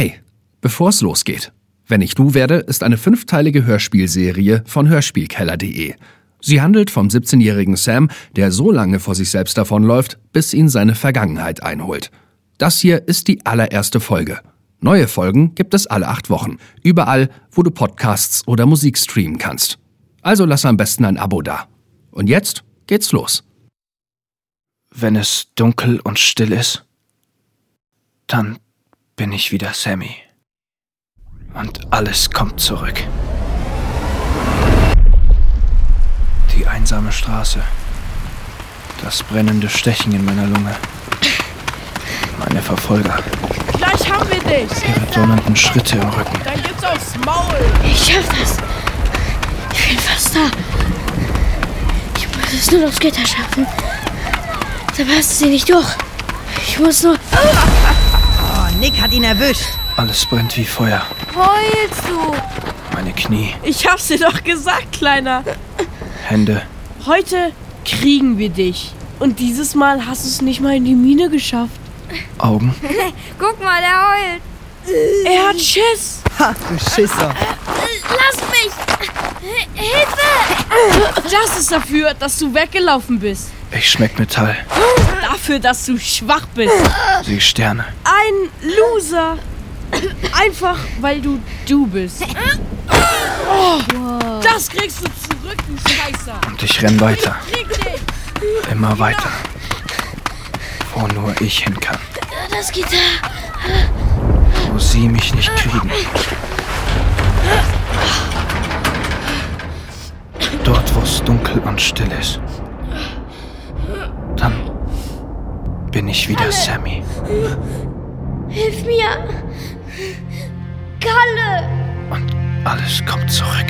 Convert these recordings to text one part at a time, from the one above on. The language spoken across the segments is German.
Hey, bevor es losgeht. Wenn ich du werde, ist eine 5-teilige Hörspielserie von hörspielkeller.de. Sie handelt vom 17-jährigen Sam, der so lange vor sich selbst davonläuft, bis ihn seine Vergangenheit einholt. Das hier ist die allererste Folge. Neue Folgen gibt es alle 8 Wochen. Überall, wo du Podcasts oder Musik streamen kannst. Also lass am besten ein Abo da. Und jetzt geht's los. Wenn es dunkel und still ist, dann bin ich wieder Sammy. Und alles kommt zurück. Die einsame Straße. Das brennende Stechen in meiner Lunge. Meine Verfolger. Gleich haben wir dich! Ihre donnernden Schritte im Rücken. Dann gibt's aufs Maul! Ich schaff das! Ich bin fast da. Ich muss es nur aufs Gitter schaffen. Da passt sie nicht durch. Ich muss nur... Oh, Nick hat ihn erwischt. Alles brennt wie Feuer. Heulst du? Meine Knie, Ich hab's dir doch gesagt, Kleiner. Hände. Heute kriegen wir dich. Und dieses Mal hast du es nicht mal in die Mine geschafft. Augen. Guck mal, der heult. Er hat Schiss. Ha, du Schisser. Lass mich! Hilfe! Das ist dafür, dass du weggelaufen bist. Ich schmeck Metall. Dafür, dass du schwach bist. Sieh Sterne. Ein Loser. Einfach, weil du bist. Oh, das kriegst du zurück, du Scheißer. Und ich renn weiter. Krieg dich. Immer weiter. Wo nur ich hin kann. Das Gitter. Wo sie mich nicht kriegen. Dort, wo es dunkel und still ist. Dann bin ich wieder Sammy. Hilf mir! Kalle! Und alles kommt zurück.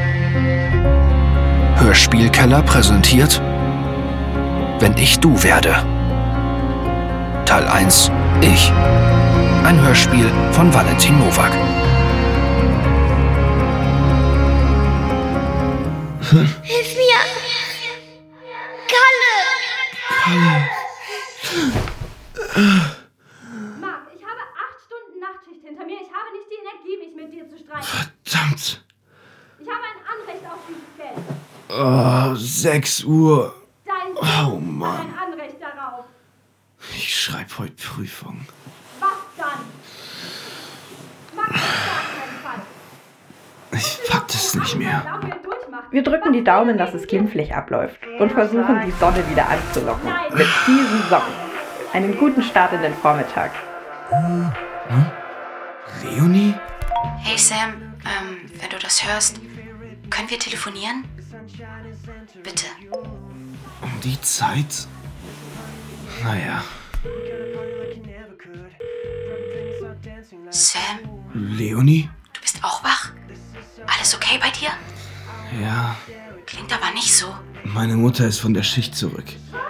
Hörspielkeller präsentiert Wenn ich du werde. Teil 1 Ich. Ein Hörspiel von Valentin Nowak. Hilf mir! Kalle! Marc, ich habe 8 Stunden Nachtschicht hinter mir. Ich habe nicht die Energie, mich mit dir zu streiten. Verdammt. Ich habe ein Anrecht auf dieses Geld. Oh, 6 Uhr. Dein Oh, Sohn Mann. hat ein Anrecht darauf. Ich schreibe heute Prüfung. Was dann? Max, auf gar keinen Fall. Ich pack das nicht mehr. Glauben wir durchmachen. Wir drücken die Daumen, dass es glimpflich abläuft und versuchen, die Sonne wieder anzulocken. Mit diesen Socken. Einen guten Start in den Vormittag. Leonie? Hey Sam, wenn du das hörst, können wir telefonieren? Bitte. Um die Zeit? Naja. Sam, Leonie? du bist auch wach? Alles okay bei dir? Ja, Klingt aber nicht so. meine Mutter ist von der Schicht zurück.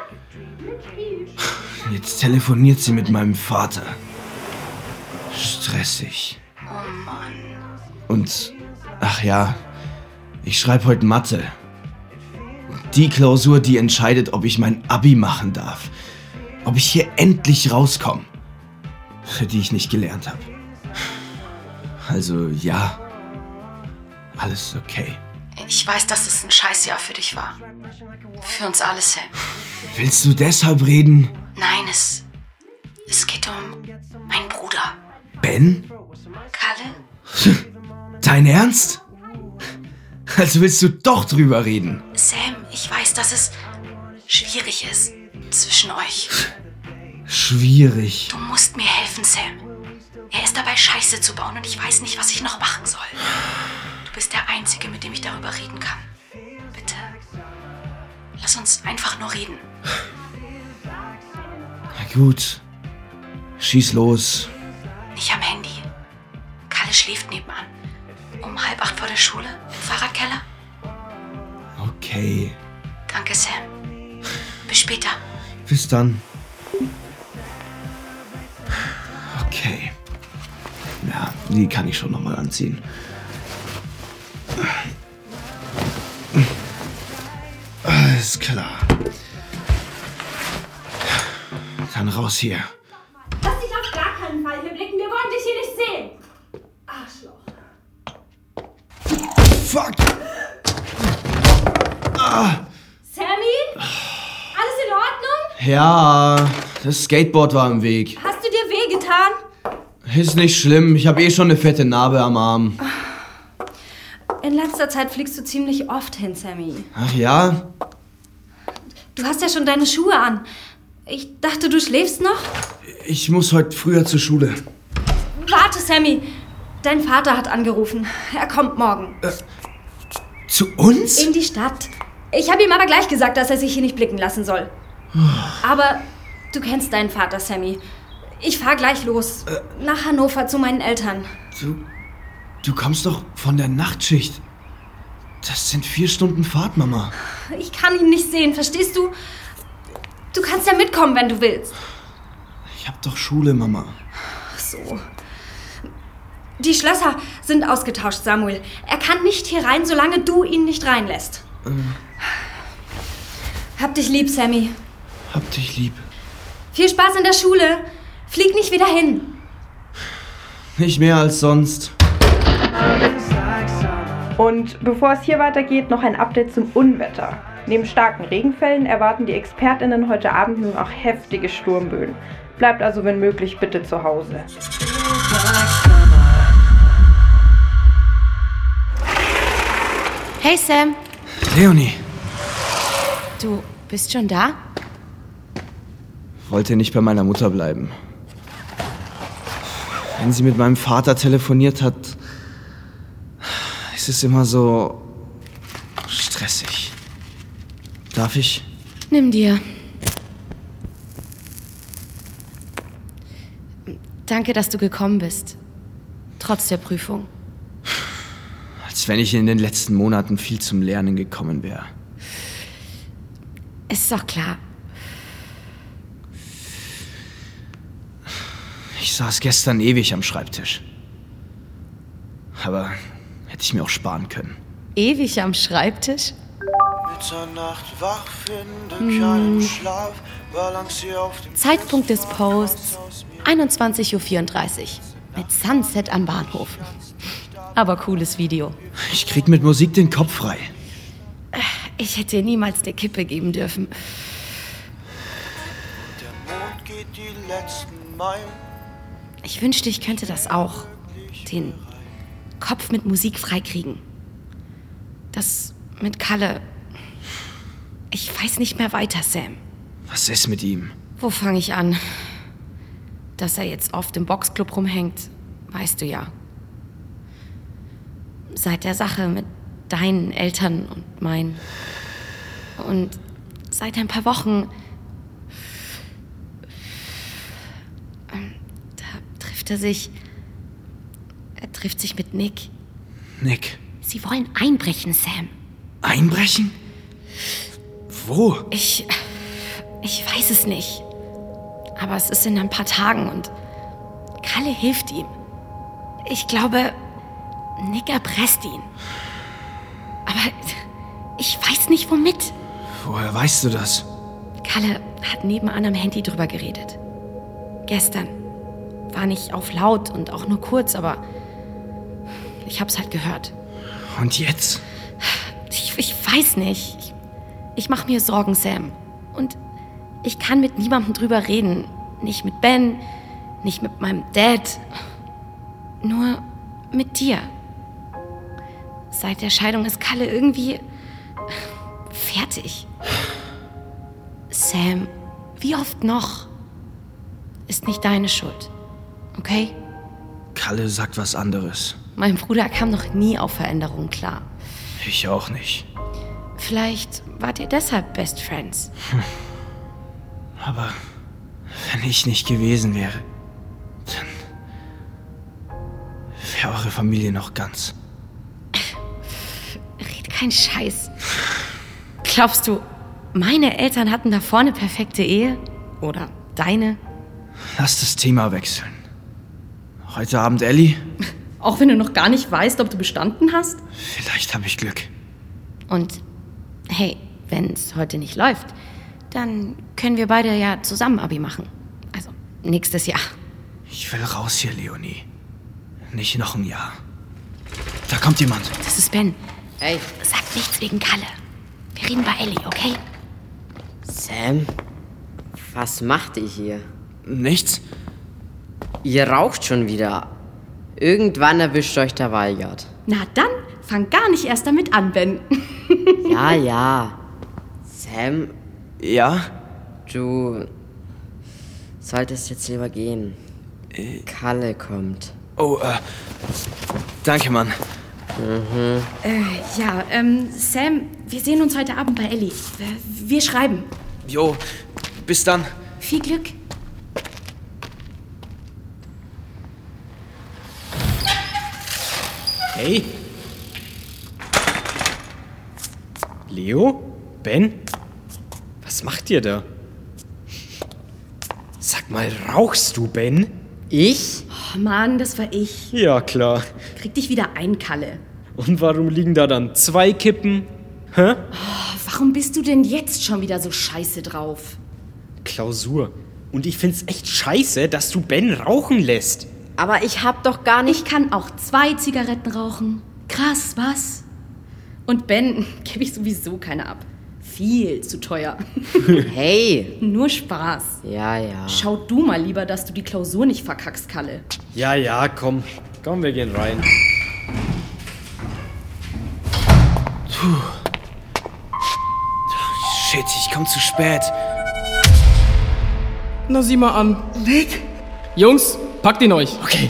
Jetzt telefoniert sie mit meinem Vater. Stressig. Oh Mann. Und, ach ja, ich schreibe heute Mathe. Die Klausur, die entscheidet, ob ich mein Abi machen darf. Ob ich hier endlich rauskomme. Für die ich nicht gelernt habe. Also, ja. Alles okay. Ich weiß, dass es ein Scheißjahr für dich war. Für uns alle, Sam. Willst du deshalb reden? Nein, es geht um meinen Bruder. Ben? Kalle? Dein Ernst? Also willst du doch drüber reden? Sam, ich weiß, dass es schwierig ist zwischen euch. Schwierig. Du musst mir helfen, Sam. Er ist dabei, Scheiße zu bauen und ich weiß nicht, was ich noch machen soll. Du bist der Einzige, mit dem ich darüber reden kann. Bitte, lass uns einfach nur reden. Na gut. Schieß los. Nicht am Handy. Kalle schläft nebenan. Um 7:30 vor der Schule, im Fahrradkeller. Okay. Danke, Sam. Bis später. Bis dann. Okay. Ja, die kann ich schon nochmal anziehen. Alles klar. Dann raus hier. Lass dich auf gar keinen Fall hier blicken. Wir wollen dich hier nicht sehen. fuck! Sammy? Alles in Ordnung? Ja, das Skateboard war im Weg. Hast du dir wehgetan? Ist nicht schlimm, ich habe schon eine fette Narbe am Arm. In letzter Zeit fliegst du ziemlich oft hin, Sammy. Ach ja? Du hast ja schon deine Schuhe an. Ich dachte, du schläfst noch? Ich muss heute früher zur Schule. Warte, Sammy. Dein Vater hat angerufen. Er kommt morgen. Zu uns? In die Stadt. Ich habe ihm aber gleich gesagt, dass er sich hier nicht blicken lassen soll. Aber du kennst deinen Vater, Sammy. Ich fahr gleich los. Nach Hannover zu meinen Eltern. Du kommst doch von der Nachtschicht. Das sind 4 Stunden Fahrt, Mama. Ich kann ihn nicht sehen, verstehst du? Du kannst ja mitkommen, wenn du willst. Ich hab doch Schule, Mama. Ach so. Die Schlösser sind ausgetauscht, Samuel. Er kann nicht hier rein, solange du ihn nicht reinlässt. Hab dich lieb, Sammy. Hab dich lieb. Viel Spaß in der Schule. Flieg nicht wieder hin. Nicht mehr als sonst. Und bevor es hier weitergeht, noch ein Update zum Unwetter. Neben starken Regenfällen erwarten die ExpertInnen heute Abend nun auch heftige Sturmböen. Bleibt also, wenn möglich, bitte zu Hause. Hey Sam, Leonie, du bist schon da? wollte nicht bei meiner Mutter bleiben. Wenn sie mit meinem Vater telefoniert hat, ist es immer so stressig. Darf ich? Nimm dir. Danke, dass du gekommen bist. Trotz der Prüfung. Als wenn ich in den letzten Monaten viel zum Lernen gekommen wäre. Es ist doch klar. Ich saß gestern ewig am Schreibtisch. Aber hätte ich mir auch sparen können. Ewig am Schreibtisch? Mitternacht wach, finde keinen Schlaf, balancier auf dem Zeitpunkt des Posts 21:34 Uhr. Mit Sunset am Bahnhof. Aber cooles Video. Ich krieg mit Musik den Kopf frei. Ich hätte dir niemals eine Kippe geben dürfen. Der Mond geht die letzten Meilen. Ich wünschte, ich könnte das auch. Den Kopf mit Musik freikriegen. Das mit Kalle. Ich weiß nicht mehr weiter, Sam. Was ist mit ihm? Wo fange ich an? Dass er jetzt oft im Boxclub rumhängt, weißt du ja. Seit der Sache mit deinen Eltern und meinen. Und seit ein paar Wochen. Da trifft er sich. Er trifft sich mit Nick. Nick. Sie wollen einbrechen, Sam. Einbrechen? Wo? Ich weiß es nicht. Aber es ist in ein paar Tagen und Kalle hilft ihm. Ich glaube, Nick erpresst ihn. Aber ich weiß nicht, womit. Woher weißt du das? Kalle hat nebenan am Handy drüber geredet. Gestern. War nicht auf laut und auch nur kurz, aber ich hab's halt gehört. Und jetzt? Ich weiß nicht. Ich mache mir Sorgen, Sam. Und ich kann mit niemandem drüber reden. Nicht mit Ben, nicht mit meinem Dad. Nur mit dir. Seit der Scheidung ist Kalle irgendwie fertig. Sam, wie oft noch? Ist nicht deine Schuld. Okay? Kalle sagt was anderes. Mein Bruder kam noch nie auf Veränderung klar. Ich auch nicht. Vielleicht wart ihr deshalb Best Friends. Aber wenn ich nicht gewesen wäre, dann wäre eure Familie noch ganz. Red kein Scheiß. Glaubst du, meine Eltern hatten davor eine perfekte Ehe? Oder deine? Lass das Thema wechseln. Heute Abend Ellie? Auch wenn du noch gar nicht weißt, ob du bestanden hast? Vielleicht habe ich Glück. Und hey, wenn es heute nicht läuft, dann können wir beide ja zusammen Abi machen. Also nächstes Jahr. Ich will raus hier, Leonie. Nicht noch ein Jahr. Da kommt jemand. Das ist Ben. Ey. Sag nichts wegen Kalle. Wir reden bei Ellie, okay? Sam? Was macht ihr hier? Nichts? Ihr raucht schon wieder. Irgendwann erwischt euch der Weigert. Na dann, fang gar nicht erst damit an, Ben. Ja. Sam, Ja? du solltest jetzt lieber gehen. Kalle kommt. Oh, danke, Mann. Sam, wir sehen uns heute Abend bei Ellie. Wir schreiben. Jo, bis dann. Viel Glück. Hey. Leo? Ben? Was macht ihr da? Sag mal, rauchst du, Ben? Ich? Oh Mann, das war ich. Ja, klar. Krieg dich wieder ein, Kalle. Und warum liegen da dann 2 Kippen? Hä? Warum bist du denn jetzt schon wieder so scheiße drauf? Klausur. Und ich find's echt scheiße, dass du Ben rauchen lässt. Aber ich hab doch gar nicht... Ich kann auch 2 Zigaretten rauchen. Krass, was? Und Ben gebe ich sowieso keine ab. Viel zu teuer. Hey. Nur Spaß. Ja. Schau du mal lieber, dass du die Klausur nicht verkackst, Kalle. Ja, komm. Komm, wir gehen rein. Shit, ich komm zu spät. Na, sieh mal an. Nick? Jungs, packt ihn euch. Okay.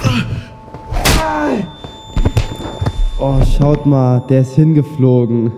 Oh, schaut mal, der ist hingeflogen.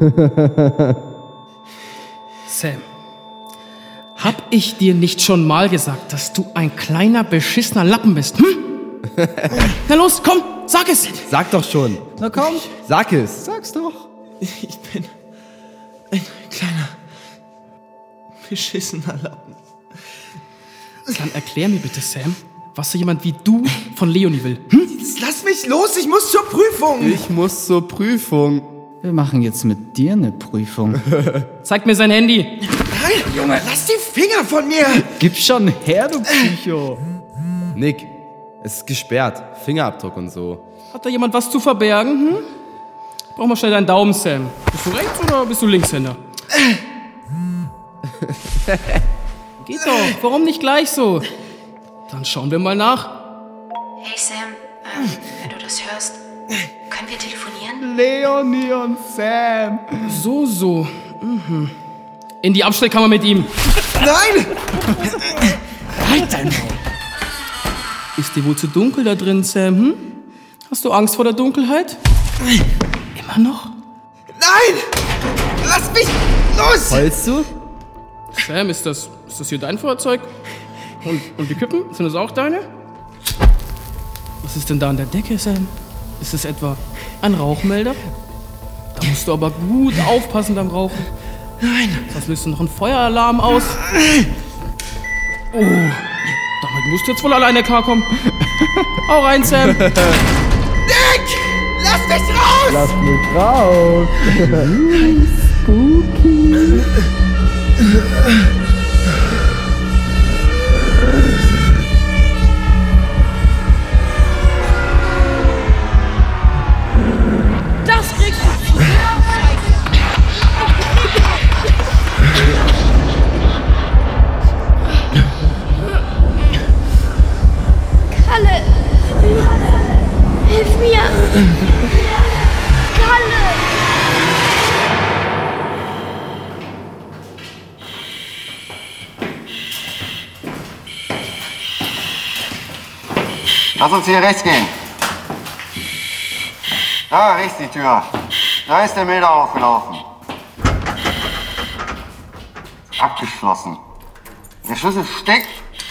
Sam, hab ich dir nicht schon mal gesagt, dass du ein kleiner, beschissener Lappen bist, hm? Na los, komm, sag es! Sag doch schon. Na komm. Sag es. Sag's doch. Ich bin ein kleiner, beschissener Lappen. Dann erklär mir bitte, Sam, was so jemand wie du von Leonie will. Hm? Lass mich los, ich muss zur Prüfung. Ich muss zur Prüfung. Wir machen jetzt mit dir eine Prüfung. Zeig mir sein Handy. Nein, Junge, lass die Finger von mir. Gib schon her, du Psycho. Nick, es ist gesperrt. Fingerabdruck und so. Hat da jemand was zu verbergen? Hm? Brauch mal schnell deinen Daumen, Sam. Bist du Rechts- oder bist du Linkshänder? Geht doch, warum nicht gleich so? Dann schauen wir mal nach. Hey Sam, wenn du das hörst, können wir telefonieren? Leonie und Sam. So. Mhm. In die Abstellkammer mit ihm. Nein! Halt dein Maul. Ist dir wohl zu dunkel da drin, Sam? Hm? Hast du Angst vor der Dunkelheit? Immer noch? Nein! Lass mich los! Heulst du? Sam, ist das hier dein Feuerzeug? Und die Kippen? Sind das auch deine? Was ist denn da an der Decke, Sam? Ist es etwa ein Rauchmelder? Da musst du aber gut aufpassen beim Rauchen. Nein! Sonst löst du noch einen Feueralarm aus. Oh, damit musst du jetzt wohl alleine klarkommen. Hau rein, Sam. Nick! Lass mich raus! Lass mich raus! Spooky. Das kriegst du zurück. Kalle! Hilf mir! Kalle! Lass uns hier rechts gehen. Da, rechts die Tür. Da ist der Melder aufgelaufen. Abgeschlossen. Der Schlüssel steckt.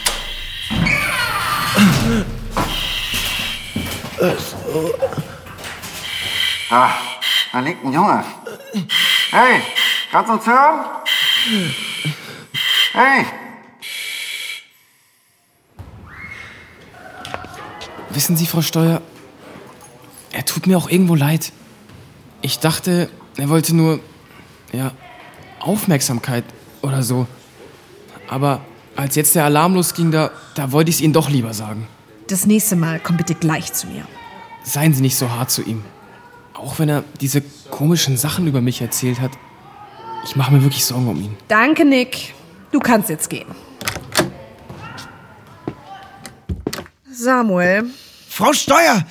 Da liegt ein Junge. Hey, kannst du uns hören? Hey! Wissen Sie, Frau Steuer, er tut mir auch irgendwo leid. Ich dachte, er wollte nur, Aufmerksamkeit oder so. Aber als jetzt der Alarm losging, da wollte ich es Ihnen doch lieber sagen. Das nächste Mal komm bitte gleich zu mir. Seien Sie nicht so hart zu ihm. Auch wenn er diese komischen Sachen über mich erzählt hat. Ich mache mir wirklich Sorgen um ihn. Danke, Nick. Du kannst jetzt gehen. Samuel. Frau Steuer!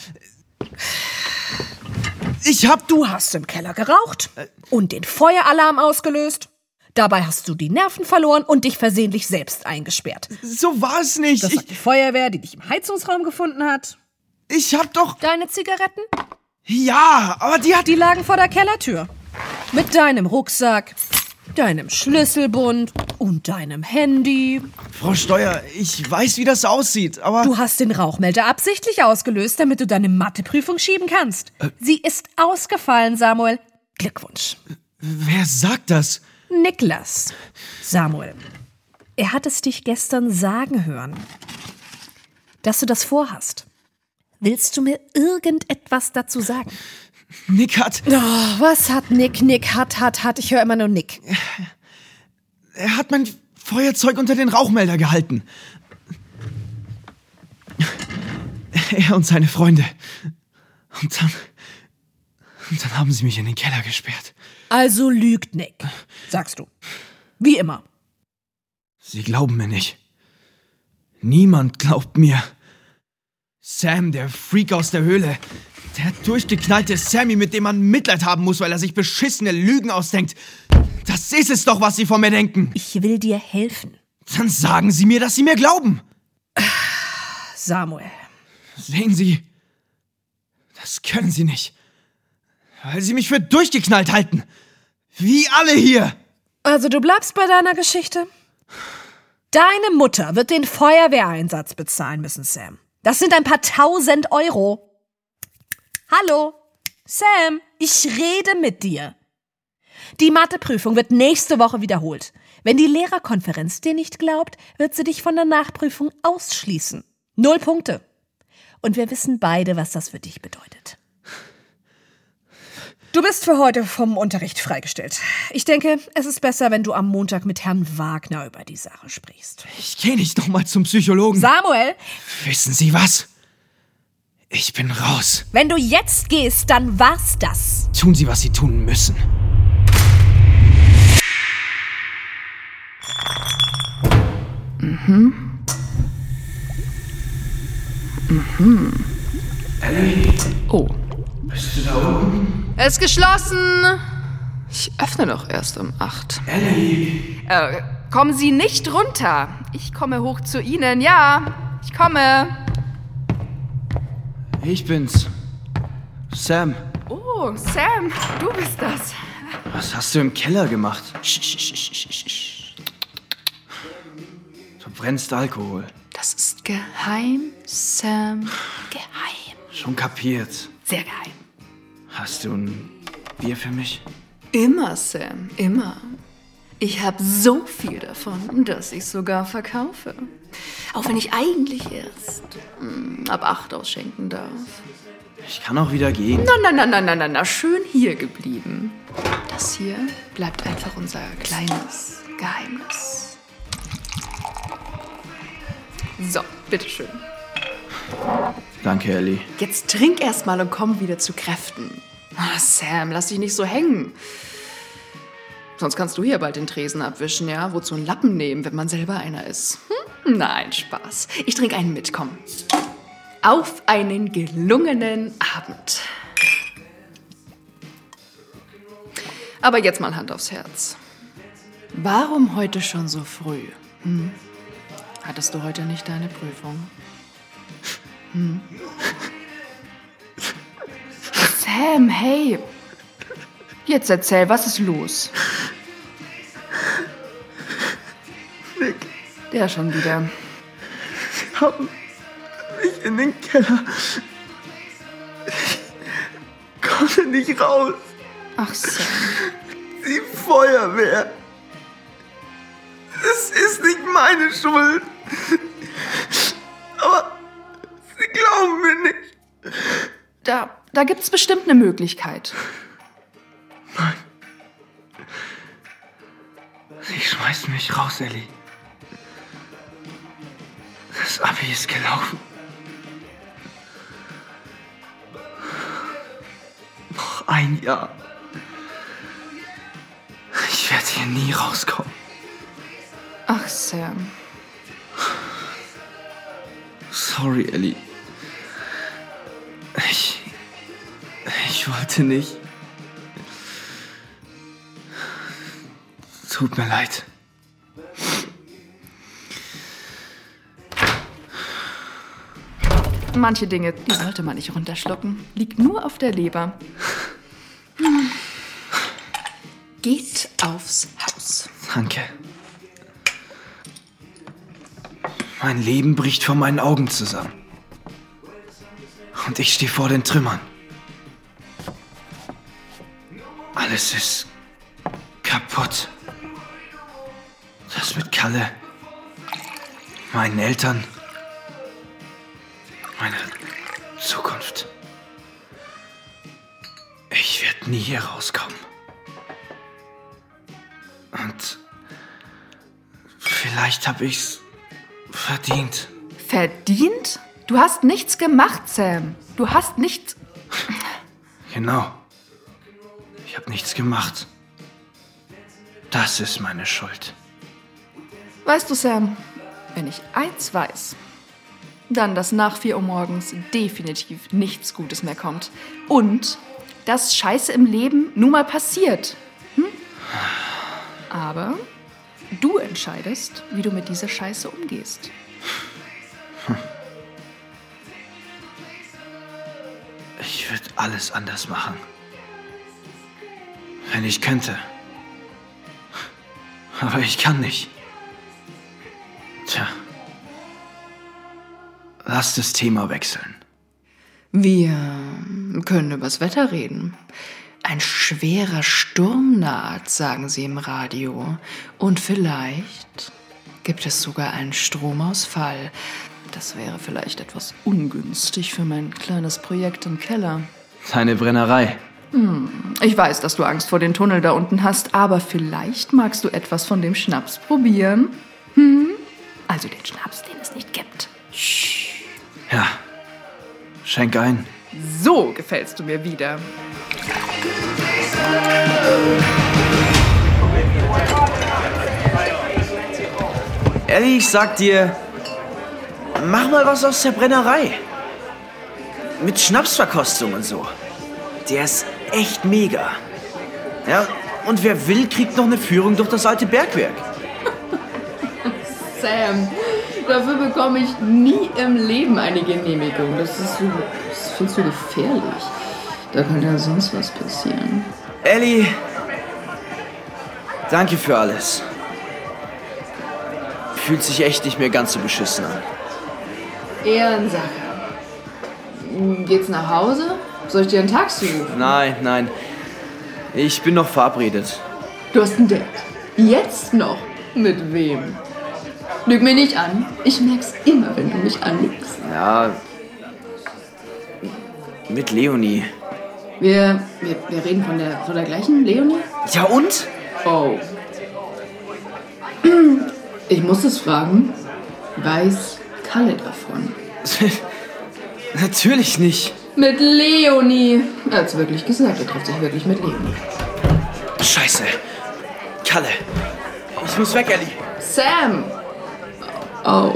Du hast im Keller geraucht und den Feueralarm ausgelöst. Dabei hast du die Nerven verloren und dich versehentlich selbst eingesperrt. So war es nicht. Das war die Feuerwehr, die dich im Heizungsraum gefunden hat. Ich hab doch... Deine Zigaretten? Ja, aber Die lagen vor der Kellertür. Mit deinem Rucksack, deinem Schlüsselbund und deinem Handy. Frau Steuer, ich weiß, wie das aussieht, aber... Du hast den Rauchmelder absichtlich ausgelöst, damit du deine Matheprüfung schieben kannst. Sie ist ausgefallen, Samuel. Glückwunsch. Wer sagt das? Niklas. Samuel. Er hat es dich gestern sagen hören, dass du das vorhast. Willst du mir irgendetwas dazu sagen? Nick hat... Oh, was hat Nick? Nick hat. Ich höre immer nur Nick. Er hat mein Feuerzeug unter den Rauchmelder gehalten. Er und seine Freunde. Und dann haben sie mich in den Keller gesperrt. Also lügt Nick, sagst du. Wie immer. Sie glauben mir nicht. Niemand glaubt mir. Sam, der Freak aus der Höhle. Der durchgeknallte Sammy, mit dem man Mitleid haben muss, weil er sich beschissene Lügen ausdenkt. Das ist es doch, was Sie von mir denken. Ich will dir helfen. Dann sagen Sie mir, dass Sie mir glauben. Samuel. Sehen Sie, das können Sie nicht. Weil Sie mich für durchgeknallt halten. Wie alle hier. Also du bleibst bei deiner Geschichte? Deine Mutter wird den Feuerwehreinsatz bezahlen müssen, Sam. Das sind ein paar 1.000 €. Hallo? Sam, ich rede mit dir. Die Matheprüfung wird nächste Woche wiederholt. Wenn die Lehrerkonferenz dir nicht glaubt, wird sie dich von der Nachprüfung ausschließen. 0 Punkte. Und wir wissen beide, was das für dich bedeutet. Du bist für heute vom Unterricht freigestellt. Ich denke, es ist besser, wenn du am Montag mit Herrn Wagner über die Sache sprichst. Ich gehe nicht nochmal zum Psychologen. Samuel! Wissen Sie was? Ich bin raus. Wenn du jetzt gehst, dann war's das. Tun Sie, was Sie tun müssen. Ellie? Oh. Bist du da oben? Es ist geschlossen. Ich öffne doch erst um 8. Ellie? Kommen Sie nicht runter. Ich komme hoch zu Ihnen. Ja, ich komme. Ich bin's. Sam. Oh, Sam, du bist das. Was hast du im Keller gemacht? Du brennst Alkohol. Das ist geheim, Sam. Geheim. Schon kapiert. Sehr geheim. Hast du ein Bier für mich? Immer, Sam, immer. Ich habe so viel davon, dass ich sogar verkaufe. Auch wenn ich eigentlich erst ab 8 ausschenken darf. Ich kann auch wieder gehen. Na, schön hier geblieben. Das hier bleibt einfach unser kleines Geheimnis. So, bitteschön. Danke, Ellie. Jetzt trink erst mal und komm wieder zu Kräften. Oh, Sam, lass dich nicht so hängen. Sonst kannst du hier bald den Tresen abwischen, ja? Wozu einen Lappen nehmen, wenn man selber einer ist? Nein, Spaß. Ich trinke einen mit, komm. Auf einen gelungenen Abend. Aber jetzt mal Hand aufs Herz. Warum heute schon so früh? Hattest du heute nicht deine Prüfung? Sam, hey. Jetzt erzähl, was ist los? Nick. Der schon wieder. Sie haben mich in den Keller. Ich konnte nicht raus. Ach Sam. Die Feuerwehr. Es ist nicht meine Schuld. Aber Sie glauben mir nicht. Da gibt's bestimmt eine Möglichkeit. Nein. Sie schmeißen mich raus, Ellie. Das Abi ist gelaufen. Noch ein Jahr. hier nie rauskomme. Ach, Sam. Sorry, Ellie. Ich wollte nicht. Tut mir leid. Manche Dinge, die sollte man nicht runterschlucken. Liegt nur auf der Leber. Geht aufs Haus. Danke. Mein Leben bricht vor meinen Augen zusammen. Und ich stehe vor den Trümmern. Alles ist kaputt. Das mit Kalle, meinen Eltern, meine Zukunft. Ich werde nie hier rauskommen. Und vielleicht habe ich's verdient. Verdient? Du hast nichts gemacht, Sam. Du hast nichts... Genau. Ich habe nichts gemacht. Das ist meine Schuld. Weißt du, Sam, wenn ich eins weiß, dann, dass nach 4 Uhr morgens definitiv nichts Gutes mehr kommt. Und, dass Scheiße im Leben nun mal passiert. Aber du entscheidest, wie du mit dieser Scheiße umgehst. Ich würde alles anders machen. Wenn ich könnte. Aber ich kann nicht. Tja. Lass das Thema wechseln. Wir können übers Wetter reden. Ein schwerer Sturm naht, sagen sie im Radio. Und vielleicht gibt es sogar einen Stromausfall. Das wäre vielleicht etwas ungünstig für mein kleines Projekt im Keller. Deine Brennerei. Ich weiß, dass du Angst vor den Tunnel da unten hast, aber vielleicht magst du etwas von dem Schnaps probieren. Also den Schnaps, den es nicht gibt. Ja, schenk ein. So gefällst du mir wieder. Ellie, ich sag dir, mach mal was aus der Brennerei. Mit Schnapsverkostung und so. Der ist echt mega. Ja, und wer will, kriegt noch eine Führung durch das alte Bergwerk. Sam, dafür bekomme ich nie im Leben eine Genehmigung. Das findest du gefährlich. Da kann ja sonst was passieren. Ellie, danke für alles. Fühlt sich echt nicht mehr ganz so beschissen an. Ehrensache. Geht's nach Hause? Soll ich dir ein Taxi rufen? Nein. Ich bin noch verabredet. Du hast ein Date. Jetzt noch? Mit wem? Lüg mir nicht an. Ich merk's immer, wenn du mich anlügst. Ja, mit Leonie. Wir reden von der gleichen Leonie? Ja und? Oh. Ich muss es fragen. Weiß Kalle davon? Natürlich nicht. Mit Leonie. Er hat's wirklich gesagt, er trifft sich wirklich mit Leonie. Scheiße. Kalle. Ich muss weg, Ellie. Sam. Oh.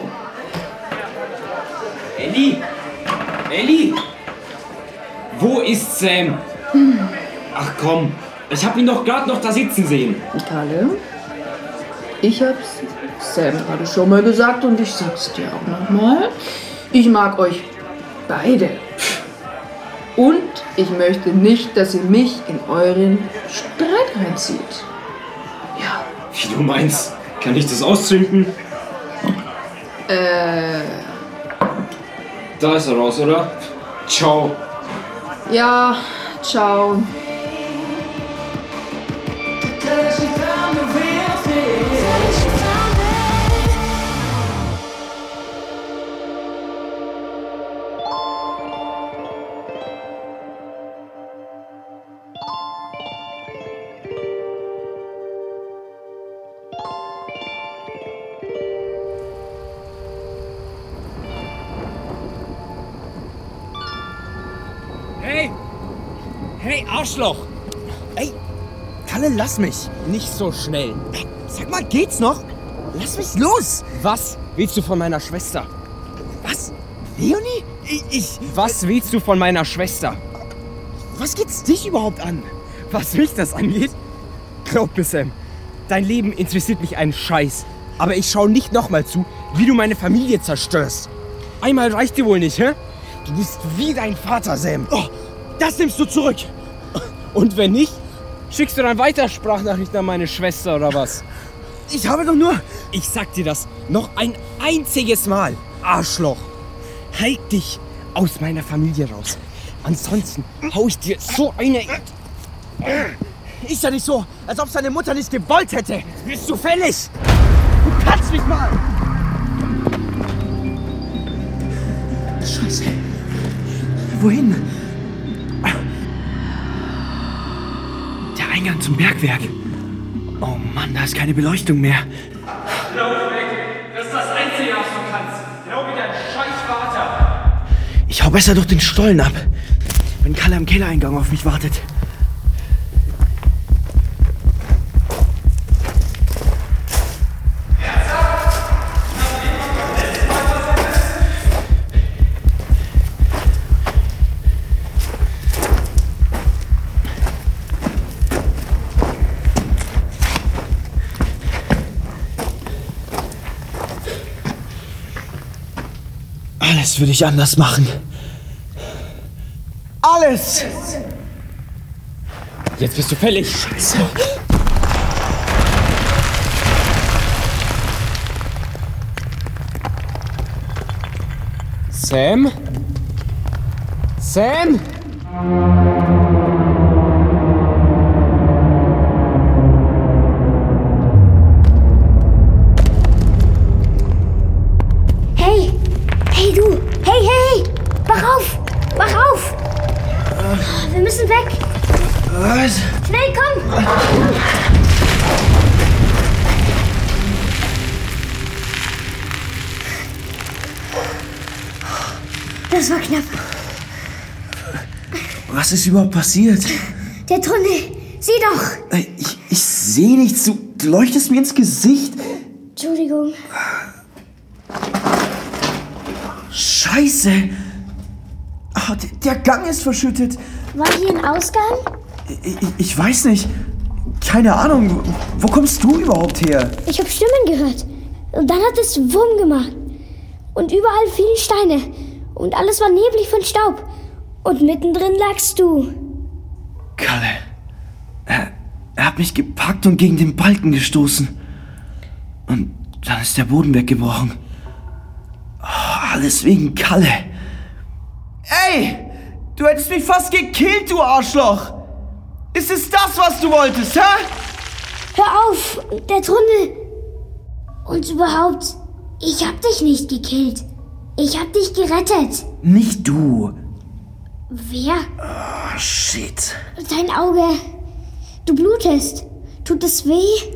Ellie! Wo ist Sam? Ach komm, ich hab ihn doch gerade noch da sitzen sehen. Kalle, ich hab's Sam gerade schon mal gesagt und ich sag's dir auch nochmal. Ich mag euch beide. Und ich möchte nicht, dass ihr mich in euren Streit reinzieht. Ja. Wie du meinst, kann ich das auszünden? Da ist er raus, oder? Ciao. Ja, ciao. Hey, Arschloch! Ey, Kalle, lass mich. Nicht so schnell. Sag mal, geht's noch? Lass mich los. Was willst du von meiner Schwester? Was? Leonie? Was willst du von meiner Schwester? Was geht's dich überhaupt an? Was mich das angeht? Glaub mir, Sam, dein Leben interessiert mich einen Scheiß. Aber ich schau nicht nochmal zu, wie du meine Familie zerstörst. Einmal reicht dir wohl nicht, hä? Du bist wie dein Vater, Sam. Oh, das nimmst du zurück. Und wenn nicht, schickst du dann weiter Sprachnachrichten an meine Schwester oder was? Ich habe doch nur... Ich sag dir das noch ein einziges Mal, Arschloch. Halt dich aus meiner Familie raus. Ansonsten hau ich dir so eine... Ist ja nicht so, als ob seine Mutter nicht gewollt hätte. Bist du fällig? Du kannst mich mal! Scheiße. Wohin? Der Eingang zum Bergwerk. Oh Mann, da ist keine Beleuchtung mehr. Lauf weg! Das ist das Einzige, was du kannst. Genau wie dein scheiß Vater. Ich hau besser durch den Stollen ab, wenn Kalle am Kellereingang auf mich wartet. Alles würde ich anders machen. Alles! Jetzt bist du fällig. Scheiße. Sam? Sam? Hey! Hey, du! Hey! Wach auf! Wach auf! Wir müssen weg! Was? Schnell, komm! Das war knapp. Was ist überhaupt passiert? Der Tunnel! Sieh doch! Ich sehe nichts. Du leuchtest mir ins Gesicht. Entschuldigung. Scheiße! Oh, der Gang ist verschüttet. War hier ein Ausgang? Ich weiß nicht. Keine Ahnung. Wo kommst du überhaupt her? Ich habe Stimmen gehört. Und dann hat es Wurm gemacht. Und überall fielen Steine. Und alles war neblig von Staub. Und mittendrin lagst du. Kalle. Er hat mich gepackt und gegen den Balken gestoßen. Und dann ist der Boden weggebrochen. Oh, alles wegen Kalle. Ey! Du hättest mich fast gekillt, du Arschloch! Ist es das, was du wolltest, hä? Hör auf! Der Tunnel! Und überhaupt, ich hab dich nicht gekillt. Ich hab dich gerettet. Nicht du. Wer? Oh, shit. Dein Auge. Du blutest. Tut es weh?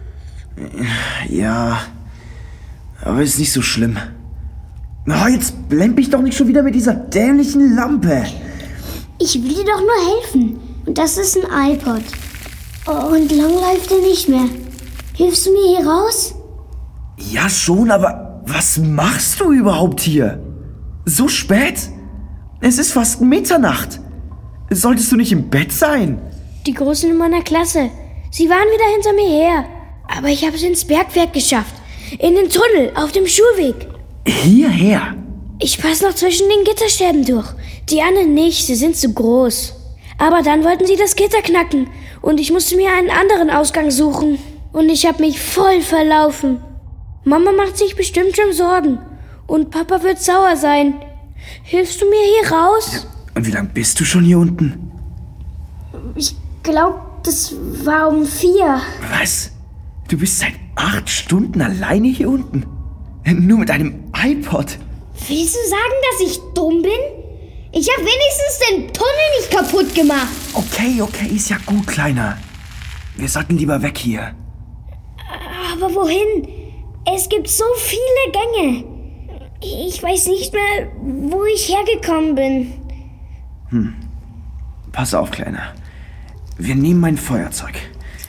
Ja. Aber ist nicht so schlimm. Oh, jetzt blend mich doch nicht schon wieder mit dieser dämlichen Lampe. Ich will dir doch nur helfen. Und das ist ein iPod. Und lang läuft er nicht mehr. Hilfst du mir hier raus? Ja schon, aber was machst du überhaupt hier? So spät? Es ist fast Mitternacht. Solltest du nicht im Bett sein? Die Großen in meiner Klasse. Sie waren wieder hinter mir her. Aber ich habe es ins Bergwerk geschafft. In den Tunnel, auf dem Schulweg. Hierher? Ich passe noch zwischen den Gitterstäben durch. Die anderen nicht, sie sind zu groß. Aber dann wollten sie das Gitter knacken. Und ich musste mir einen anderen Ausgang suchen. Und ich habe mich voll verlaufen. Mama macht sich bestimmt schon Sorgen. Und Papa wird sauer sein. Hilfst du mir hier raus? Und wie lange bist du schon hier unten? Ich glaube, das war um 4. Was? Du bist seit 8 Stunden alleine hier unten? Nur mit einem iPod? Willst du sagen, dass ich dumm bin? Ich habe wenigstens den Tunnel nicht kaputt gemacht. Okay, ist ja gut, Kleiner. Wir sollten lieber weg hier. Aber wohin? Es gibt so viele Gänge. Ich weiß nicht mehr, wo ich hergekommen bin. Pass auf, Kleiner. Wir nehmen mein Feuerzeug.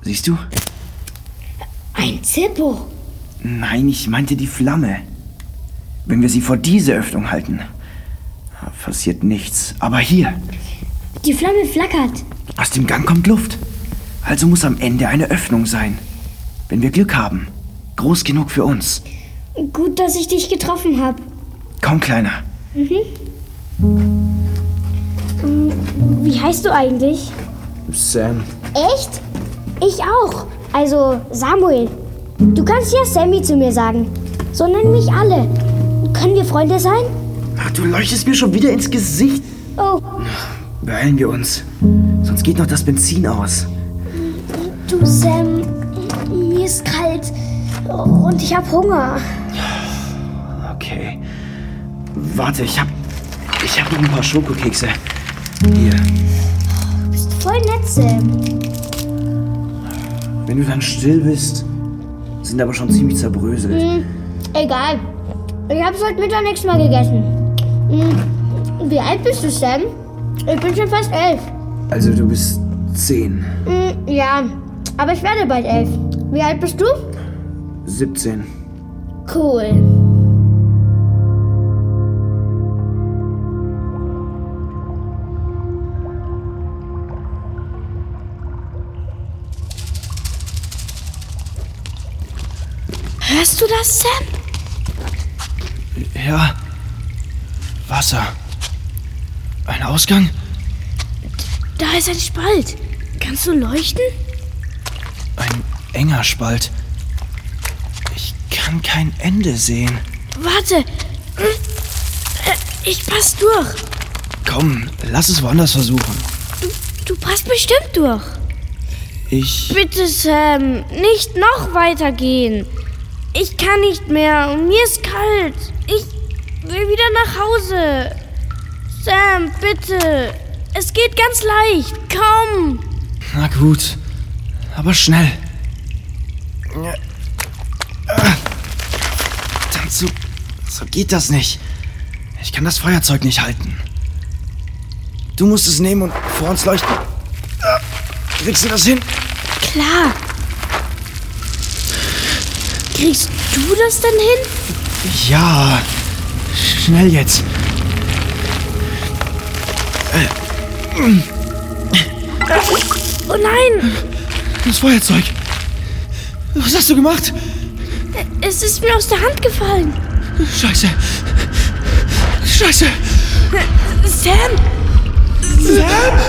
Siehst du? Ein Zippo. Nein, ich meinte die Flamme. Wenn wir sie vor diese Öffnung halten, passiert nichts. Aber hier, Die Flamme flackert. aus dem Gang kommt Luft. Also muss am Ende eine Öffnung sein. Wenn wir Glück haben. Groß genug für uns. Gut, dass ich dich getroffen habe. Komm, Kleiner. Wie heißt du eigentlich? Sam. Echt? Ich auch. Also Samuel. Du kannst ja Sammy zu mir sagen. So nennen mich alle. Können wir Freunde sein? Ach, du leuchtest mir schon wieder ins Gesicht. Oh, Beeilen wir uns. Sonst geht noch das Benzin aus. du Sam. Mir ist kalt. Und ich hab Hunger. Okay. Warte, ich hab noch ein paar Schokokekse. Hier. Du bist voll nett, Sam. Wenn du dann still bist, sind aber schon ziemlich zerbröselt. Egal. Ich hab's heute Mittag nichts mehr gegessen. Wie alt bist du, Sam? Ich bin schon fast 11. Also du bist 10. Ja, aber ich werde bald 11. Wie alt bist du? 17. Cool. Hörst du das, Sam? Ja. Wasser. Ein Ausgang? Da ist ein Spalt. Kannst du leuchten? Ein enger Spalt. Ich kann kein Ende sehen. Warte. Ich pass durch. Komm, lass es woanders versuchen. Du passt bestimmt durch. Ich... Bitte, Sam, nicht noch weitergehen. Ich kann nicht mehr und mir ist kalt. Ich will wieder nach Hause. Sam, bitte. Es geht ganz leicht. Komm. Na gut, aber schnell. Dann so geht das nicht. Ich kann das Feuerzeug nicht halten. Du musst es nehmen und vor uns leuchten. Kriegst du das hin? Klar. Kriegst du das denn hin? Ja. Schnell jetzt. Oh nein! Das Feuerzeug. Was hast du gemacht? Es ist mir aus der Hand gefallen. Scheiße. Scheiße. Sam! Sam!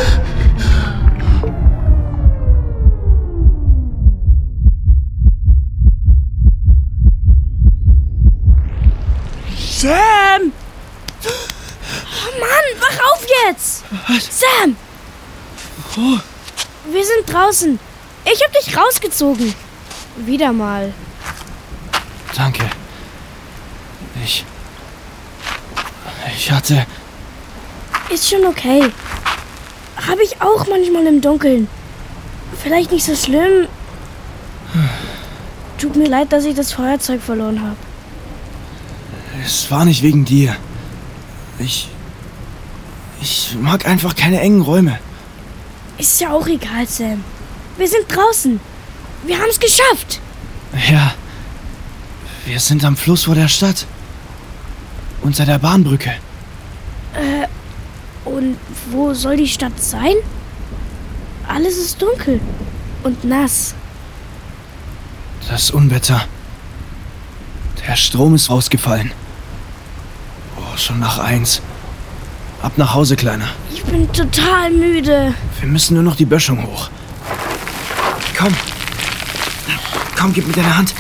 Sam! Oh Mann, wach auf jetzt! Was? Sam! Wo? Wir sind draußen. Ich hab dich rausgezogen. Wieder mal. Danke. Ich hatte... Ist schon okay. Hab ich auch manchmal im Dunkeln. Vielleicht nicht so schlimm. Tut mir leid, dass ich das Feuerzeug verloren habe. Es war nicht wegen dir. Ich mag einfach keine engen Räume. Ist ja auch egal, Sam. Wir sind draußen. Wir haben's geschafft. Ja. Wir sind am Fluss vor der Stadt. Unter der Bahnbrücke. Und wo soll die Stadt sein? Alles ist dunkel und nass. Das Unwetter. Der Strom ist rausgefallen. Oh, schon nach 1. Ab nach Hause, Kleiner. Ich bin total müde. Wir müssen nur noch die Böschung hoch. Komm. Komm, gib mir deine Hand.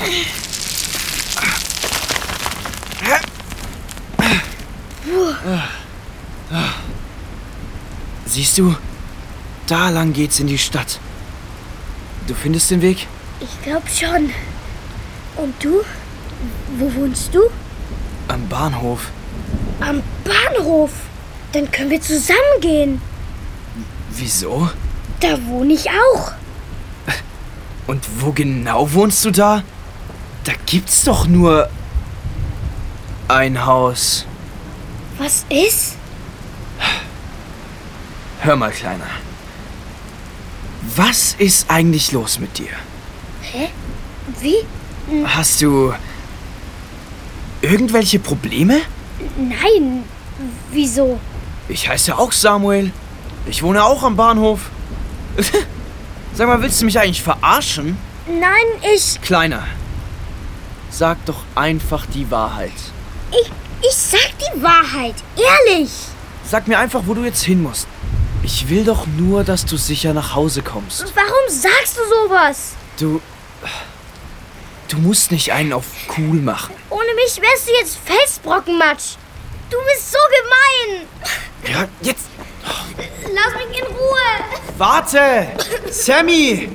Siehst du? Da lang geht's in die Stadt. Du findest den Weg? Ich glaube schon. Und du? Wo wohnst du? Am Bahnhof. Am Bahnhof? Dann können wir zusammen gehen. Wieso? Da wohne ich auch. Und wo genau wohnst du da? Da gibt's doch nur ein Haus. Was ist? Hör mal, Kleiner. Was ist eigentlich los mit dir? Hä? Wie? Hast du irgendwelche Probleme? Nein. Wieso? Ich heiße auch Samuel. Ich wohne auch am Bahnhof. Sag mal, willst du mich eigentlich verarschen? Nein, ich... Kleiner, sag doch einfach die Wahrheit. Ich sag die Wahrheit. Ehrlich. Sag mir einfach, wo du jetzt hin musst. Ich will doch nur, dass du sicher nach Hause kommst. Warum sagst du sowas? Du musst nicht einen auf cool machen. Ohne mich wärst du jetzt Felsbrockenmatsch. Du bist so gemein. Ja, jetzt... Lass mich in Ruhe. Warte! Sammy!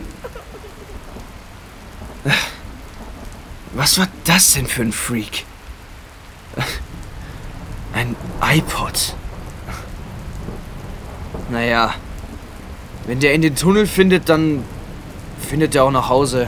Was war das denn für ein Freak? Ein iPod. Naja, wenn der in den Tunnel findet, dann findet er auch nach Hause.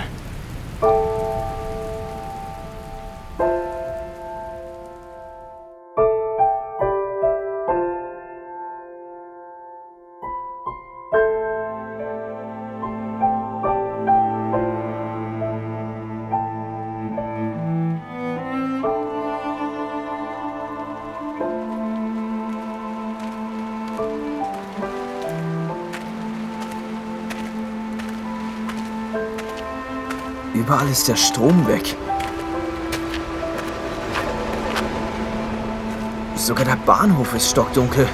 Überall ist der Strom weg. Sogar der Bahnhof ist stockdunkel.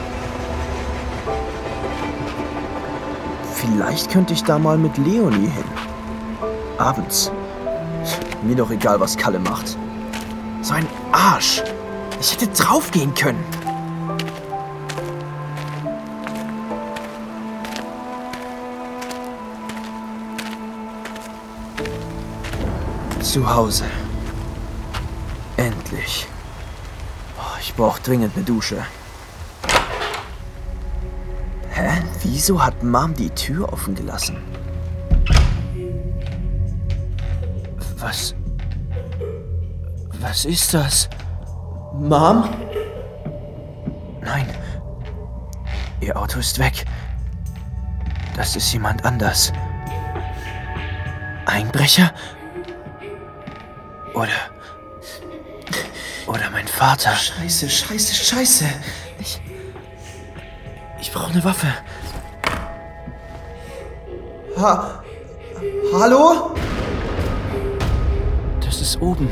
Vielleicht könnte ich da mal mit Leonie hin. Abends. Mir doch egal, was Kalle macht. So ein Arsch. Ich hätte draufgehen können. Zu Hause. Endlich. Ich brauche dringend eine Dusche. Hä? Wieso hat Mom die Tür offen gelassen? Was ist das? Mom? Nein. Ihr Auto ist weg. Das ist jemand anders. Einbrecher? Oder mein Vater. Scheiße. Ich brauche eine Waffe. Hallo? Das ist oben.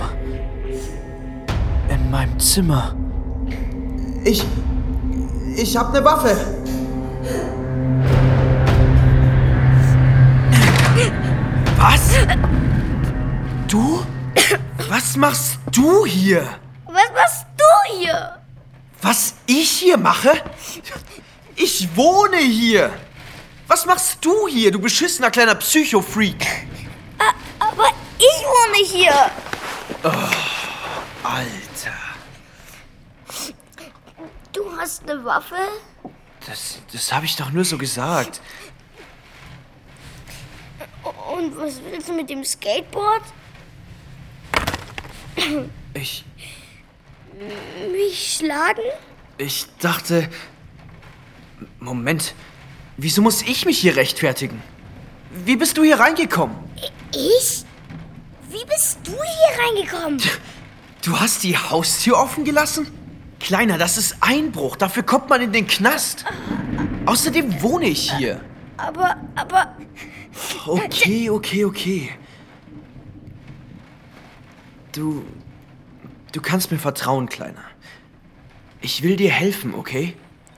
In meinem Zimmer. Ich hab eine Waffe. Was? Du? Was machst du hier? Was machst du hier? Was ich hier mache? Ich wohne hier. Was machst du hier, du beschissener kleiner Psycho-Freak? Aber ich wohne hier. Oh, Alter. Du hast eine Waffe? Das habe ich doch nur so gesagt. Und was willst du mit dem Skateboard? Mich schlagen? Ich dachte... Moment. Wieso muss ich mich hier rechtfertigen? Wie bist du hier reingekommen? Ich? Wie bist du hier reingekommen? Du hast die Haustür offen gelassen? Kleiner, das ist Einbruch. Dafür kommt man in den Knast. Außerdem wohne ich hier. Aber... Okay. Du kannst mir vertrauen, Kleiner. Ich will dir helfen, okay?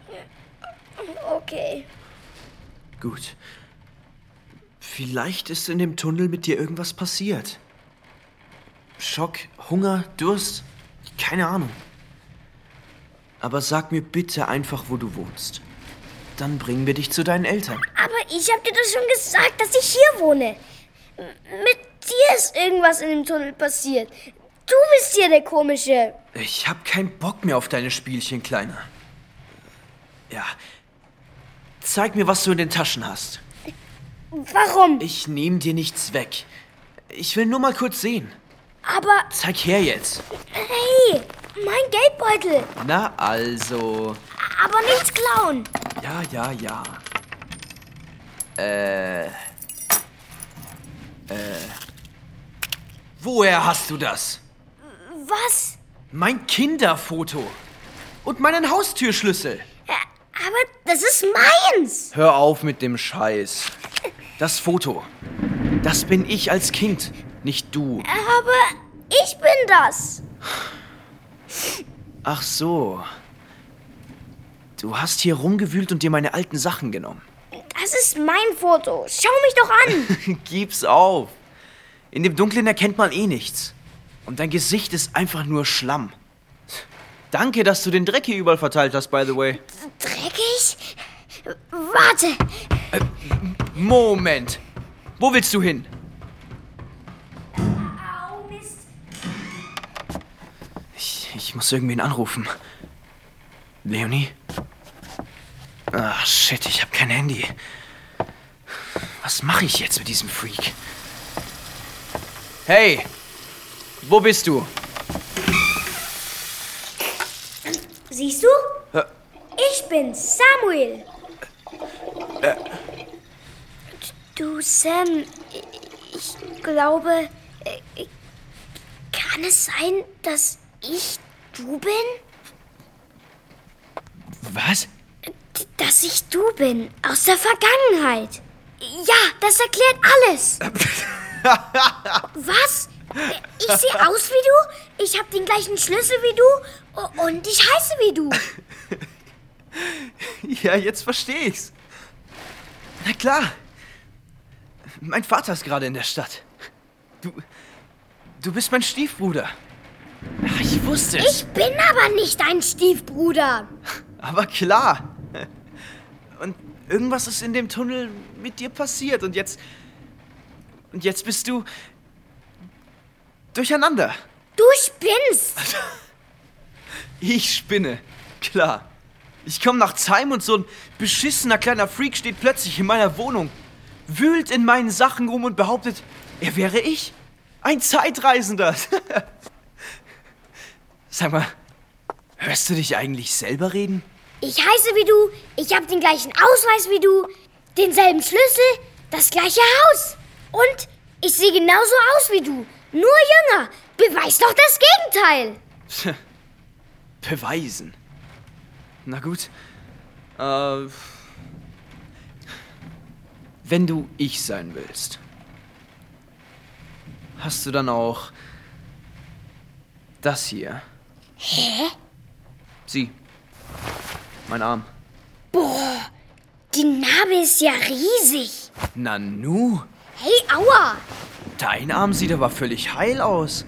Okay. Gut. Vielleicht ist in dem Tunnel mit dir irgendwas passiert. Schock, Hunger, Durst? Keine Ahnung. Aber sag mir bitte einfach, wo du wohnst. Dann bringen wir dich zu deinen Eltern. Aber ich hab dir doch schon gesagt, dass ich hier wohne. Mit dir ist irgendwas in dem Tunnel passiert. Du bist hier der Komische. Ich hab keinen Bock mehr auf deine Spielchen, Kleiner. Ja. Zeig mir, was du in den Taschen hast. Warum? Ich nehme dir nichts weg. Ich will nur mal kurz sehen. Aber... Zeig her jetzt. Hey, mein Geldbeutel. Na also. Aber nichts klauen. Ja. Woher hast du das? Was? Mein Kinderfoto. Und meinen Haustürschlüssel. Aber das ist meins. Hör auf mit dem Scheiß. Das Foto. Das bin ich als Kind, nicht du. Aber ich bin das. Ach so. Du hast hier rumgewühlt und dir meine alten Sachen genommen. Das ist mein Foto. Schau mich doch an. Gib's auf. In dem Dunkeln erkennt man eh nichts. Und dein Gesicht ist einfach nur Schlamm. Danke, dass du den Dreck hier überall verteilt hast, by the way. Dreckig? Warte. Moment. Wo willst du hin? Au, Mist. Ich muss irgendwen anrufen. Leonie? Ach, shit, ich habe kein Handy. Was mache ich jetzt mit diesem Freak? Hey! Wo bist du? Siehst du? Ich bin Samuel. Du, Sam, ich glaube, kann es sein, dass ich du bin? Was? Dass ich du bin, aus der Vergangenheit. Ja, das erklärt alles. Was? Ich sehe aus wie du, ich habe den gleichen Schlüssel wie du und ich heiße wie du. Ja, jetzt verstehe ich's. Na klar. Mein Vater ist gerade in der Stadt. Du bist mein Stiefbruder. Ach, ich wusste es. Ich bin aber nicht dein Stiefbruder. Aber klar. Und irgendwas ist in dem Tunnel mit dir passiert und jetzt bist du durcheinander. Du spinnst. Ich spinne, klar. Ich komme nachts heim und so ein beschissener kleiner Freak steht plötzlich in meiner Wohnung, wühlt in meinen Sachen rum und behauptet, er wäre ich. Ein Zeitreisender. Sag mal, hörst du dich eigentlich selber reden? Ich heiße wie du, ich habe den gleichen Ausweis wie du, denselben Schlüssel, das gleiche Haus. Und ich sehe genauso aus wie du, nur jünger. Beweis doch das Gegenteil. Beweisen? Na gut. Wenn du ich sein willst, hast du dann auch das hier. Hä? Sieh. Mein Arm. Boah, die Narbe ist ja riesig. Nanu. Hey, aua. Dein Arm sieht aber völlig heil aus.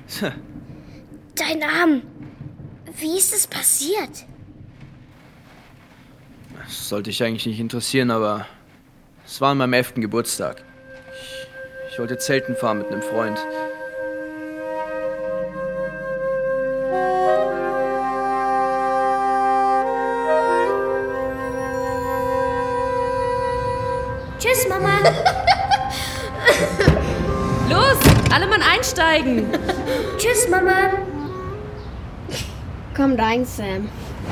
Dein Arm. Wie ist es passiert? Das sollte dich eigentlich nicht interessieren, aber es war an meinem 11. Geburtstag. Ich wollte zelten fahren mit einem Freund. Tschüss, Mama. Los, alle Mann einsteigen. Tschüss, Mama. Komm rein, Sam.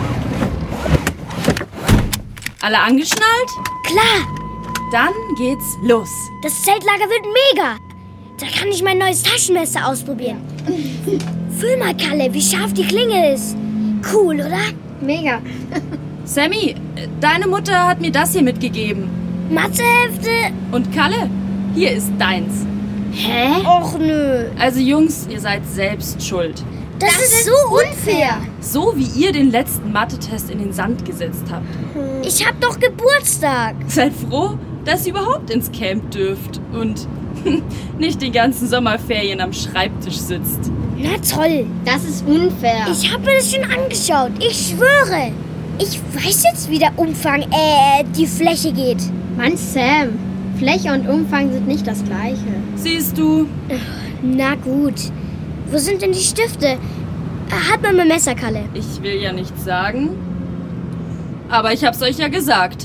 Alle angeschnallt? Klar. Dann geht's los. Das Zeltlager wird mega. Da kann ich mein neues Taschenmesser ausprobieren. Fühl mal, Kalle, wie scharf die Klinge ist. Cool, oder? Mega. Sammy, deine Mutter hat mir das hier mitgegeben. Mathehefte. Und Kalle, hier ist deins. Hä? Och nö. Also Jungs, ihr seid selbst schuld. Das ist so unfair. So wie ihr den letzten Mathe-Test in den Sand gesetzt habt. Ich hab doch Geburtstag. Seid froh, dass ihr überhaupt ins Camp dürft und nicht die ganzen Sommerferien am Schreibtisch sitzt. Na toll. Das ist unfair. Ich hab mir das schon angeschaut. Ich schwöre. Ich weiß jetzt, wie der Umfang, die Fläche geht. Mann, Sam. Fläche und Umfang sind nicht das Gleiche. Siehst du? Na gut. Wo sind denn die Stifte? Hat man mein Messer, Kalle? Ich will ja nichts sagen, aber ich hab's euch ja gesagt.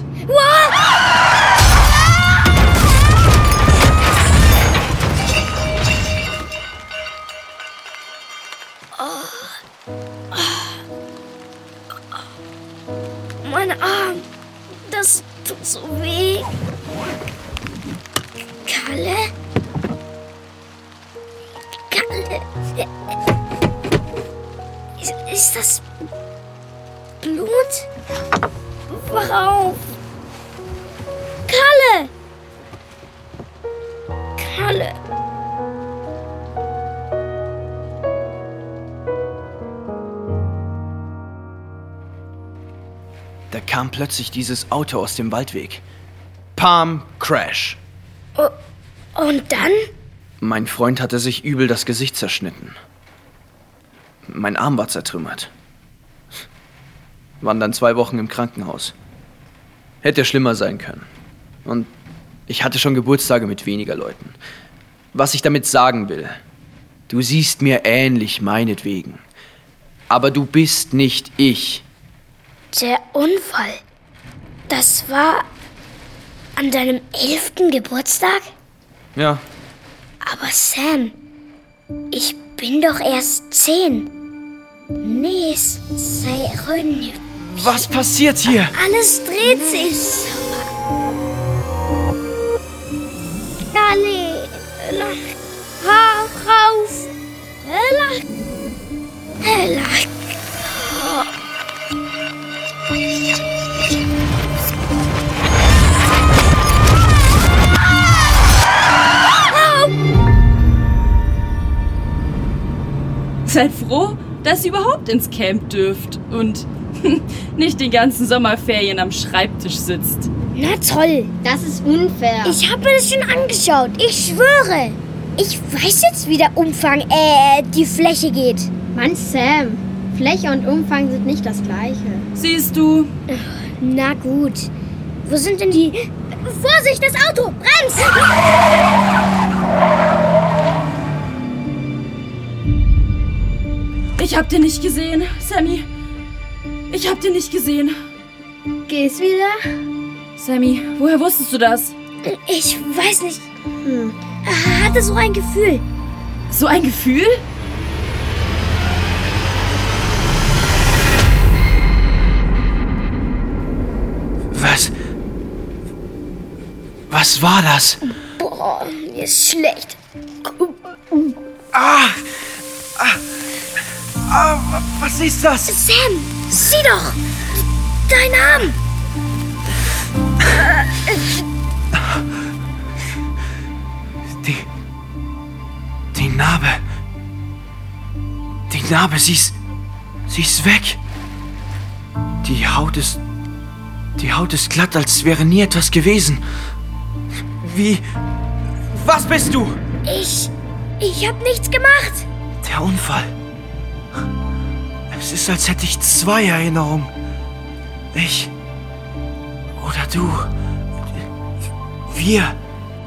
Mein Arm, das tut so weh. Kalle? Ist das Blut? Wach auf! Kalle! Kalle! Da kam plötzlich dieses Auto aus dem Waldweg. Pam, Crash. Oh, und dann? Mein Freund hatte sich übel das Gesicht zerschnitten. Mein Arm war zertrümmert. Waren dann 2 Wochen im Krankenhaus. Hätte schlimmer sein können. Und ich hatte schon Geburtstage mit weniger Leuten. Was ich damit sagen will, du siehst mir ähnlich, meinetwegen. Aber du bist nicht ich. Der Unfall, das war an deinem 11. Geburtstag? Ja. Aber Sam, ich bin doch erst 10. Nee, sei ruhig. Was passiert hier? Alles dreht sich. Kalle, raus. Ella. Seid froh, dass ihr überhaupt ins Camp dürft und nicht die ganzen Sommerferien am Schreibtisch sitzt. Na toll. Das ist unfair. Ich habe mir das schon angeschaut. Ich schwöre. Ich weiß jetzt, wie der Umfang, die Fläche geht. Mann, Sam. Fläche und Umfang sind nicht das Gleiche. Siehst du? Na gut. Wo sind denn die... Vorsicht, das Auto! Bremst! Ich hab den nicht gesehen, Sammy. Ich hab den nicht gesehen. Geh's wieder? Sammy, woher wusstest du das? Ich weiß nicht. Hatte so ein Gefühl. So ein Gefühl? Was war das? Boah, mir ist schlecht. Was ist das? Sam, sieh doch! Dein Arm! Die Narbe. Die Narbe, sie ist weg. Die Haut ist glatt, als wäre nie etwas gewesen. Was bist du? Ich hab nichts gemacht. Der Unfall. Es ist, als hätte ich 2 Erinnerungen. Ich oder du. Wir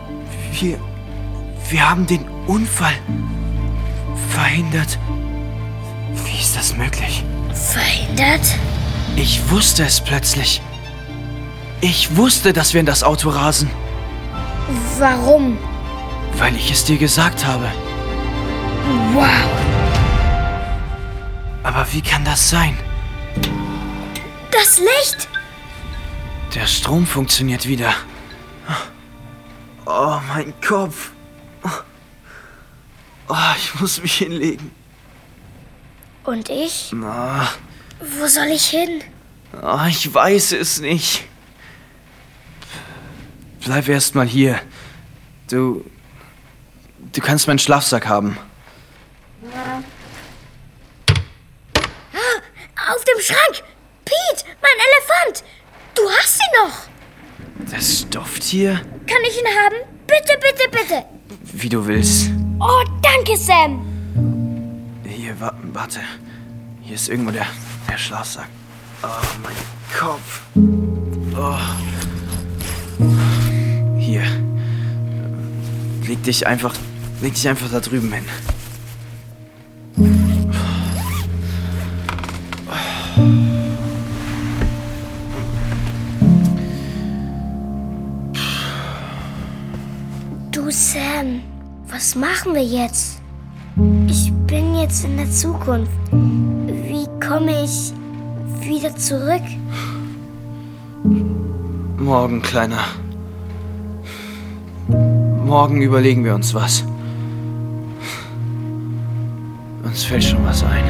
haben den Unfall verhindert. Wie ist das möglich? Verhindert? Ich wusste es plötzlich. Ich wusste, dass wir in das Auto rasen. Warum? Weil ich es dir gesagt habe. Wow. Aber wie kann das sein? Das Licht! Der Strom funktioniert wieder. Oh, mein Kopf. Oh, ich muss mich hinlegen. Und ich? Na, Wo soll ich hin? ich weiß es nicht. Bleib erst mal hier. Du kannst meinen Schlafsack haben. Auf dem Schrank! Pete, mein Elefant! Du hast ihn noch! Das Stofftier? Kann ich ihn haben? Bitte, bitte, bitte! Wie du willst. Oh, danke, Sam! Hier, warte. Hier ist irgendwo der Schlafsack. Oh, mein Kopf. Oh. Hier. Leg dich einfach da drüben hin. Du, Sam, was machen wir jetzt? Ich bin jetzt in der Zukunft. Wie komme ich wieder zurück? Morgen, Kleiner. Morgen überlegen wir uns was. Uns fällt schon was ein.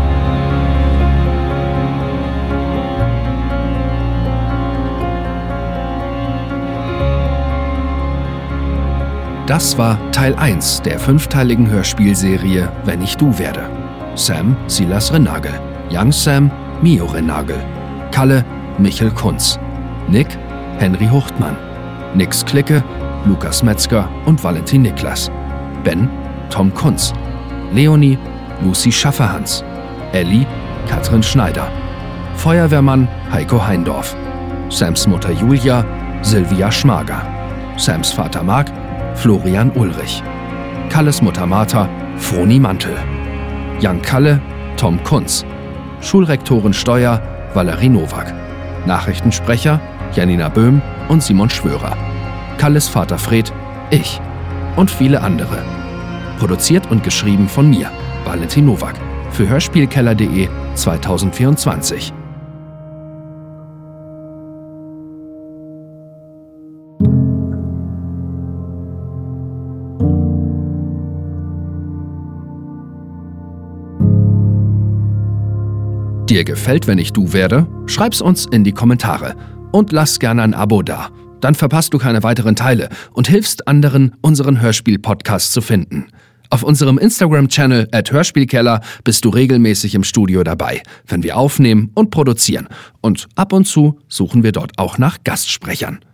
Das war Teil 1 der 5-teiligen Hörspielserie Wenn ich du werde. Sam Silas Renagel, Young Sam Mio Renagel, Kalle Michel Kunz, Nick Henry Huchtmann, Nix Clique Lukas Metzger und Valentin Niklas, Ben Tom Kunz, Leonie Lucy Schafferhans, Ellie Katrin Schneider, Feuerwehrmann Heiko Heindorf, Sams Mutter Julia Silvia Schmager, Sams Vater Marc Florian Ulrich, Kalles Mutter Martha Froni Mantel, Jan Kalle Tom Kunz, Schulrektorin Steuer Valerie Nowak, Nachrichtensprecher Janina Böhm und Simon Schwörer, Kalles Vater Fred, ich und viele andere. Produziert und geschrieben von mir, Valentin Nowak, für Hörspielkeller.de 2024. Dir gefällt, wenn ich du werde? Schreib's uns in die Kommentare und lass gerne ein Abo da. Dann verpasst du keine weiteren Teile und hilfst anderen, unseren Hörspiel-Podcast zu finden. Auf unserem Instagram-Channel @Hörspielkeller bist du regelmäßig im Studio dabei, wenn wir aufnehmen und produzieren. Und ab und zu suchen wir dort auch nach Gastsprechern.